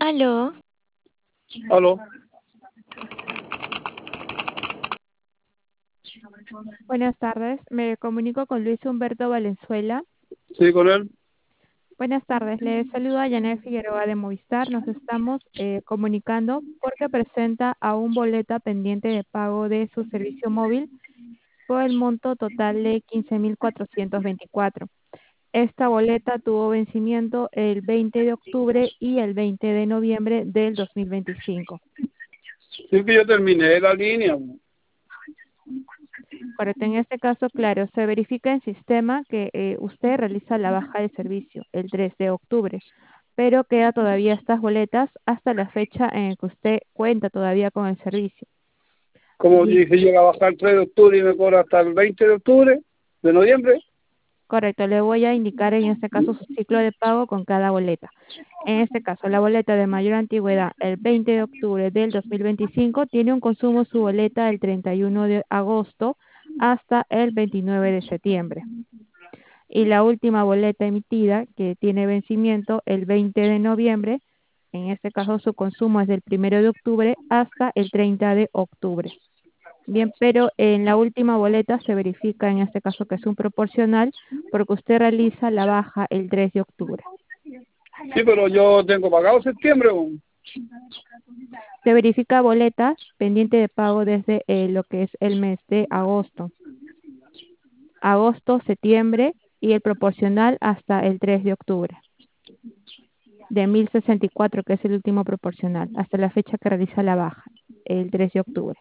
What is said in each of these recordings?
Aló, Aló, Buenas tardes, me comunico con Luis Humberto Valenzuela. sí, con él. Buenas tardes, le saluda Janet Figueroa de Movistar. Nos estamos comunicando porque presenta aún boleta pendiente de pago de su servicio móvil por el monto total de 15.424. Esta boleta tuvo vencimiento el 20 de octubre y el 20 de noviembre del 2025. Sí, que yo terminé la línea. Correcto, en este caso, claro, se verifica en sistema que usted realiza la baja de servicio el 3 de octubre, pero queda todavía estas boletas hasta la fecha en que usted cuenta todavía con el servicio. Como Bien, dije, llega a bajar el 3 de octubre y me cobra hasta el 20 de octubre, de noviembre. correcto, le voy a indicar en este caso su ciclo de pago con cada boleta. En este caso, la boleta de mayor antigüedad, el 20 de octubre del 2025, tiene un consumo su boleta el 31 de agosto hasta el 29 de septiembre. Y la última boleta emitida que tiene vencimiento el 20 de noviembre, en este caso su consumo es del 1 de octubre hasta el 30 de octubre. Bien, pero en la última boleta se verifica en este caso que es un proporcional porque usted realiza la baja el 3 de octubre. Sí, pero yo tengo pagado septiembre. Se verifica boletas pendiente de pago desde lo que es el mes de agosto, septiembre y el proporcional hasta el 3 de octubre. De 1.064, que es el último proporcional, hasta la fecha que realiza la baja, el 3 de octubre.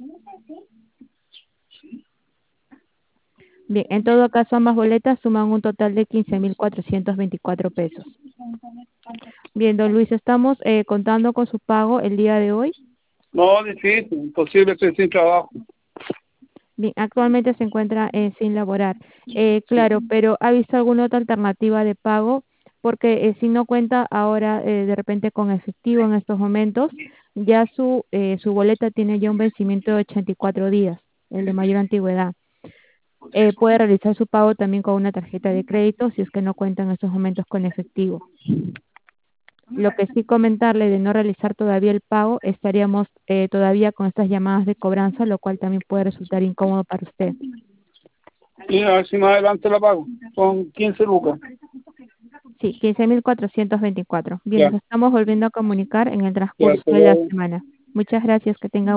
Bien, en todo caso, ambas boletas suman un total de 15.424 pesos. Bien, don Luis, estamos contando con su pago el día de hoy. No, difícil, imposible, estoy sin trabajo. Bien, actualmente se encuentra sin laborar. Claro, pero ¿ha visto alguna otra alternativa de pago? Porque si no cuenta ahora de repente con efectivo en estos momentos, ya su boleta tiene ya un vencimiento de 84 días, el de mayor antigüedad. Puede realizar su pago también con una tarjeta de crédito si es que no cuenta en estos momentos con efectivo. Lo que sí comentarle de no realizar todavía el pago, estaríamos todavía con estas llamadas de cobranza, lo cual también puede resultar incómodo para usted. Y a ver si más adelante la pago, con 15 lucas. Sí, 15.424. Bien, Ya, nos estamos volviendo a comunicar en el ya, transcurso hasta de la luego. semana. Muchas gracias, que tenga